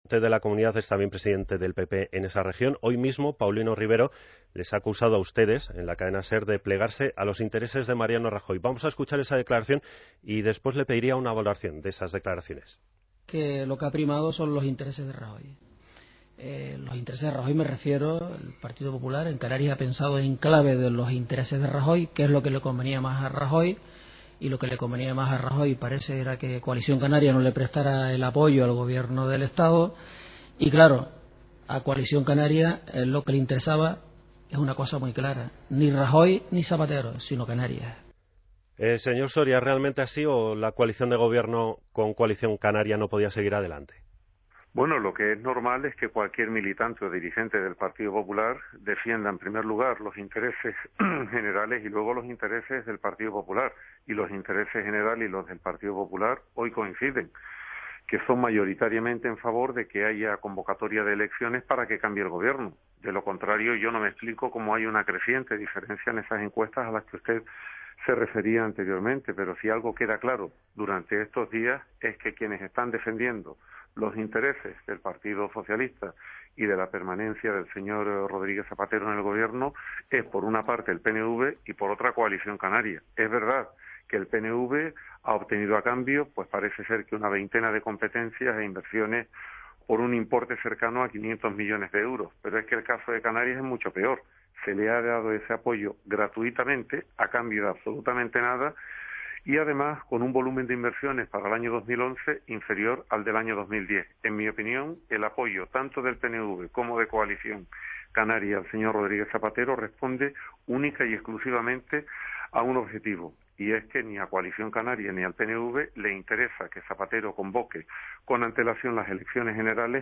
presidente de la comunidad es también presidente del PP en esa región. Hoy mismo, Paulino Rivero les ha acusado a ustedes, en la cadena SER, de plegarse a los intereses de Mariano Rajoy. Vamos a escuchar esa declaración y después le pediría una valoración de esas declaraciones. Que lo que ha primado son los intereses de Rajoy. Los intereses de Rajoy me refiero, el Partido Popular en Canarias ha pensado en clave de los intereses de Rajoy, qué es lo que le convenía más a Rajoy, y lo que le convenía más a Rajoy parece era que Coalición Canaria no le prestara el apoyo al gobierno del Estado, y claro, a Coalición Canaria lo que le interesaba es una cosa muy clara, ni Rajoy ni Zapatero, sino Canarias. Señor Soria, ¿es realmente así o la coalición de gobierno con Coalición Canaria no podía seguir adelante? Bueno, lo que es normal es que cualquier militante o dirigente del Partido Popular defienda en primer lugar los intereses generales y luego los intereses del Partido Popular. Y los intereses generales y los del Partido Popular hoy coinciden, que son mayoritariamente en favor de que haya convocatoria de elecciones para que cambie el gobierno. De lo contrario, yo no me explico cómo hay una creciente diferencia en esas encuestas a las que usted se refería anteriormente, pero si algo queda claro durante estos días es que quienes están defendiendo los intereses del Partido Socialista y de la permanencia del señor Rodríguez Zapatero en el gobierno es por una parte el PNV y por otra Coalición Canaria. Es verdad que el PNV ha obtenido a cambio, pues parece ser que una veintena de competencias e inversiones por un importe cercano a 500 millones de euros, pero es que el caso de Canarias es mucho peor. Se le ha dado ese apoyo gratuitamente, a cambio de absolutamente nada, y además con un volumen de inversiones para el año 2011 inferior al del año 2010. En mi opinión, el apoyo tanto del PNV como de Coalición Canaria al señor Rodríguez Zapatero responde única y exclusivamente a un objetivo, y es que ni a Coalición Canaria ni al PNV le interesa que Zapatero convoque con antelación las elecciones generales,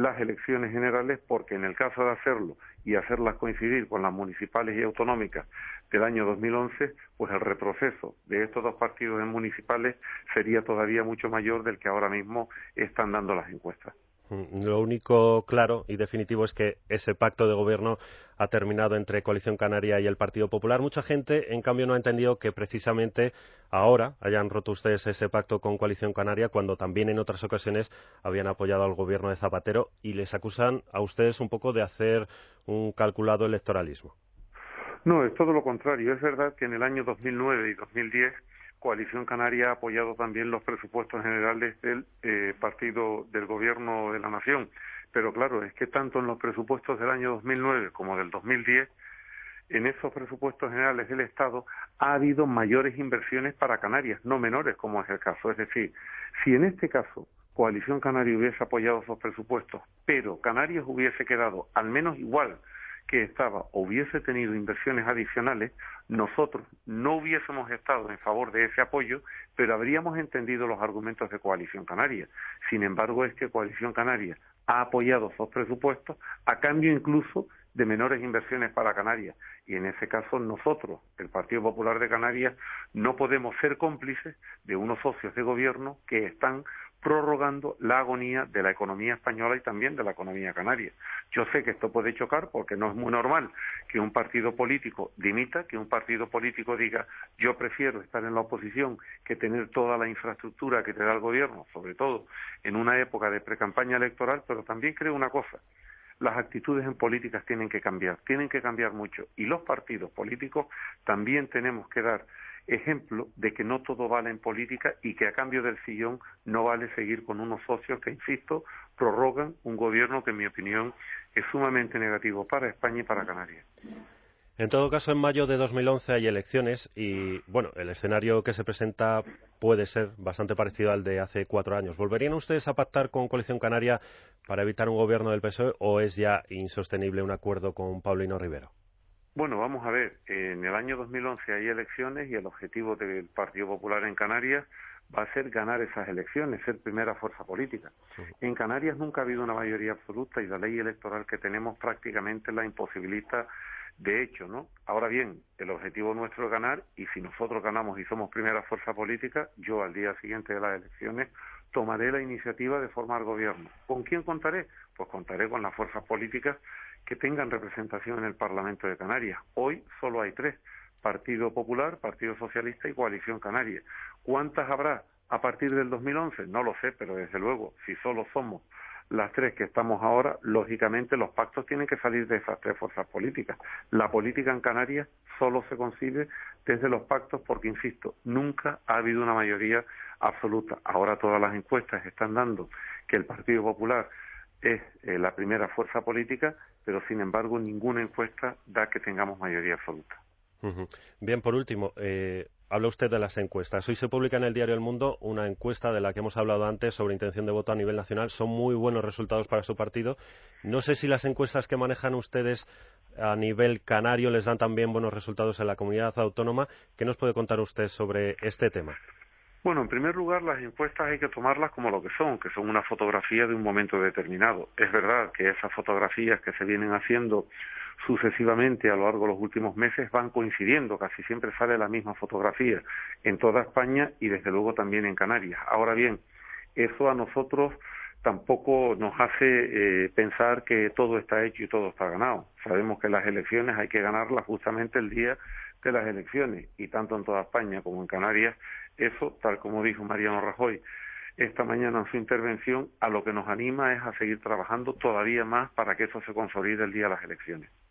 porque en el caso de hacerlo y hacerlas coincidir con las municipales y autonómicas del año 2011, pues el retroceso de estos dos partidos en municipales sería todavía mucho mayor del que ahora mismo están dando las encuestas. Lo único claro y definitivo es que ese pacto de gobierno ha terminado entre Coalición Canaria y el Partido Popular. Mucha gente, en cambio, no ha entendido que precisamente ahora hayan roto ustedes ese pacto con Coalición Canaria cuando también en otras ocasiones habían apoyado al gobierno de Zapatero y les acusan a ustedes un poco de hacer un calculado electoralismo. No, es todo lo contrario. Es verdad que en el año 2009 y 2010 Coalición Canaria ha apoyado también los presupuestos generales del partido del Gobierno de la Nación. Pero claro, es que tanto en los presupuestos del año 2009 como del 2010, en esos presupuestos generales del Estado ha habido mayores inversiones para Canarias, no menores como es el caso. Es decir, si en este caso Coalición Canaria hubiese apoyado esos presupuestos, pero Canarias hubiese quedado al menos igual que estaba o hubiese tenido inversiones adicionales, nosotros no hubiésemos estado en favor de ese apoyo, pero habríamos entendido los argumentos de Coalición Canaria. Sin embargo, es que Coalición Canaria ha apoyado esos presupuestos a cambio incluso de menores inversiones para Canarias. Y en ese caso nosotros, el Partido Popular de Canarias, no podemos ser cómplices de unos socios de gobierno que están prorrogando la agonía de la economía española y también de la economía canaria. Yo sé que esto puede chocar porque no es muy normal que un partido político dimita, que un partido político diga yo prefiero estar en la oposición que tener toda la infraestructura que te da el gobierno, sobre todo en una época de precampaña electoral, pero también creo una cosa. Las actitudes en políticas tienen que cambiar mucho, y los partidos políticos también tenemos que dar ejemplo de que no todo vale en política y que a cambio del sillón no vale seguir con unos socios que, insisto, prorrogan un gobierno que en mi opinión es sumamente negativo para España y para Canarias. En todo caso, en mayo de 2011 hay elecciones y, bueno, el escenario que se presenta puede ser bastante parecido al de hace 4 años. ¿Volverían ustedes a pactar con Coalición Canaria para evitar un gobierno del PSOE o es ya insostenible un acuerdo con Paulino Rivero? Bueno, vamos a ver, en el año 2011 hay elecciones y el objetivo del Partido Popular en Canarias va a ser ganar esas elecciones, ser primera fuerza política. En Canarias nunca ha habido una mayoría absoluta y la ley electoral que tenemos prácticamente la imposibilita de hecho, ¿no? Ahora bien, el objetivo nuestro es ganar y si nosotros ganamos y somos primera fuerza política, yo al día siguiente de las elecciones tomaré la iniciativa de formar gobierno. ¿Con quién contaré? Pues contaré con las fuerzas políticas que tengan representación en el Parlamento de Canarias. Hoy solo hay 3, Partido Popular, Partido Socialista y Coalición Canaria. ¿Cuántas habrá a partir del 2011? No lo sé, pero desde luego, si solo somos las tres que estamos ahora, lógicamente los pactos tienen que salir de esas tres fuerzas políticas. La política en Canarias solo se concibe desde los pactos porque, insisto, nunca ha habido una mayoría absoluta. Ahora todas las encuestas están dando que el Partido Popular es la primera fuerza política, pero sin embargo ninguna encuesta da que tengamos mayoría absoluta. Bien, por último, habla usted de las encuestas. Hoy se publica en el diario El Mundo una encuesta de la que hemos hablado antes sobre intención de voto a nivel nacional. Son muy buenos resultados para su partido. No sé si las encuestas que manejan ustedes a nivel canario les dan también buenos resultados en la comunidad autónoma. ¿Qué nos puede contar usted sobre este tema? Bueno, en primer lugar, las encuestas hay que tomarlas como lo que son una fotografía de un momento determinado. Es verdad que esas fotografías que se vienen haciendo sucesivamente a lo largo de los últimos meses van coincidiendo, casi siempre sale la misma fotografía en toda España y desde luego también en Canarias. Ahora bien, eso a nosotros tampoco nos hace pensar que todo está hecho y todo está ganado. Sabemos que las elecciones hay que ganarlas justamente el día de las elecciones y tanto en toda España como en Canarias, eso, tal como dijo Mariano Rajoy esta mañana en su intervención, a lo que nos anima es a seguir trabajando todavía más para que eso se consolide el día de las elecciones.